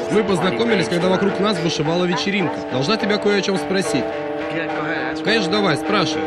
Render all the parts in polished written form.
Мы познакомились, когда вокруг нас бушевала вечеринка. Должна тебя кое о чем спросить. Конечно, давай, спрашивай.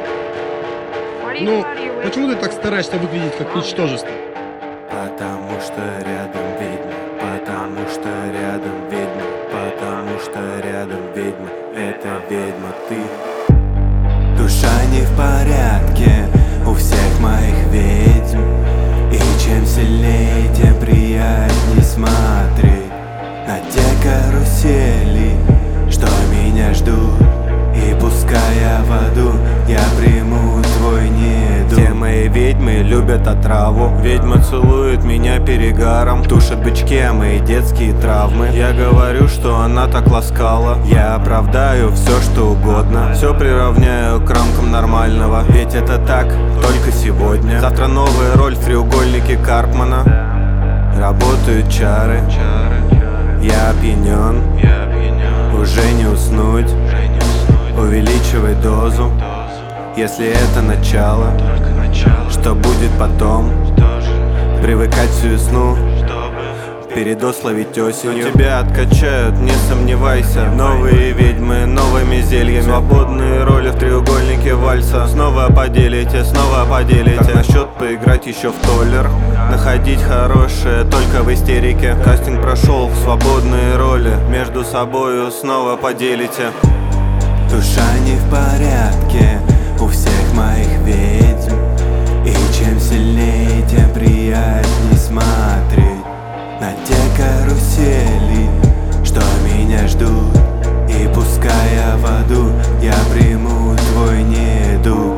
Ну, почему ты так стараешься выглядеть как ничтожество? Потому что рядом ведьма, потому что рядом ведьма, потому что рядом ведьма, это ведьма ты. Душа не в порядке у всех моих ведьм, и чем сильнее, тем приятней смотреть на те карусели, что меня ждут. И пускай я в аду, я приму твой недуг. Все мои ведьмы любят отраву. Ведьма целует меня перегаром, тушит бычки, а мои детские травмы. Я говорю, что она так ласкала. Я оправдаю все, что угодно. Все приравняю к рамкам нормального. Ведь это так, только сегодня. Завтра новая роль в треугольнике Карпмана. Работают чары. Я опьянен, уже не уснуть. Увеличивай дозу, если это начало. Что будет потом? Привыкать всю весну, передоз ловить осенью. Тебя откачают, не сомневайся. Новые ведьмы, новыми зельями. Свободные роли в треугольнике вальса. Снова поделите, снова поделите. Как насчет поиграть еще в толлер? Находить хорошее только в истерике. Кастинг прошел в свободные роли. Между собою снова поделите. Душа не в порядке у всех моих ведьм, и чем сильнее, тем приятней смотреть на те карусели, что меня ждут. И пускай я в аду, я приму твой недуг.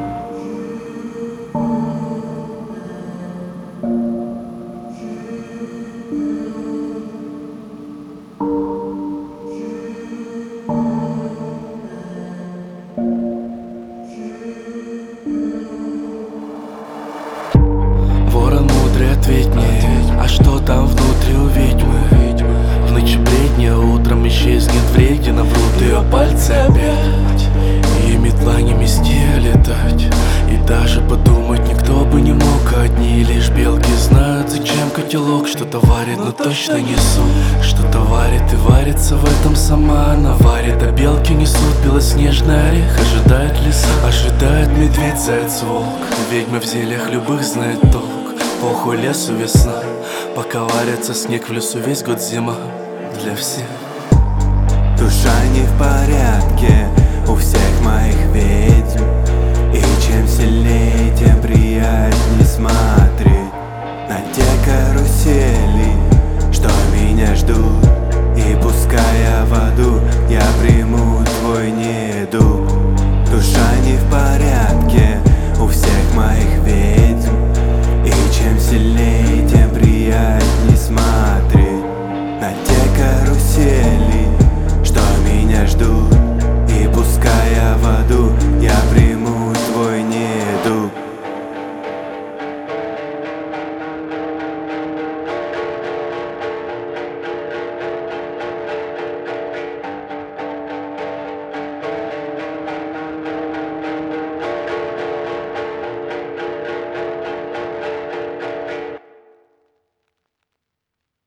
Ответь мне, а что там внутри у ведьмы? В ночи бредня утром исчезнет вредина. Врут ее пальцы опять, и метла не мести летать. И даже подумать никто бы не мог. Одни лишь белки знают, зачем котелок что-то варит, но точно несут. Что-то варит и варится в этом сама она варит. А белки несут белоснежный орех. Ожидает лиса, ожидает медведь, заяц, волк. Ведьмы в зельях любых знает толк. Похуй лесу весна, пока варится снег в лесу, весь год зима для всех. Душа не в порядке у всех моих ведьм, и чем сильнее, тем приятней смотреть на те карусели.